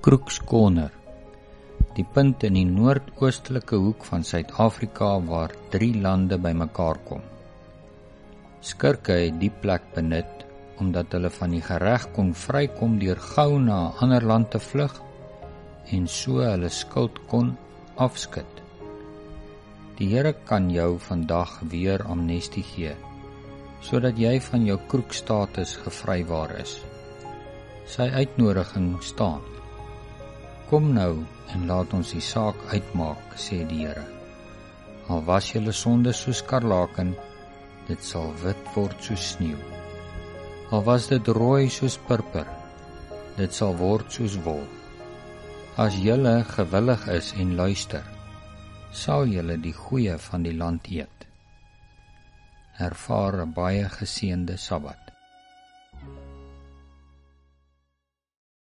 Crooks Corner, die punt in die noordoostelike hoek van Suid-Afrika waar 3 lande bymekaar kom. Skurke het die plek benut omdat hulle van die gereg kon vrykom deur gou na 'n ander land te vlug en so hulle skuld kon afskud. Die Here kan jou vandag weer amnestie gee, sodat jy van jou kroekstatus gevrywaar is. Sy uitnodiging staan. Kom nou en laat ons die saak uitmaak, sê die Here. Al was julle sonde soos skarlaken, dit sal wit word soos sneeu. Al was dit rooi soos purper, dit sal word soos wol. As julle gewillig is en luister, sal julle die goeie van die land eet. Ervaar 'n baie geseënde Sabbat.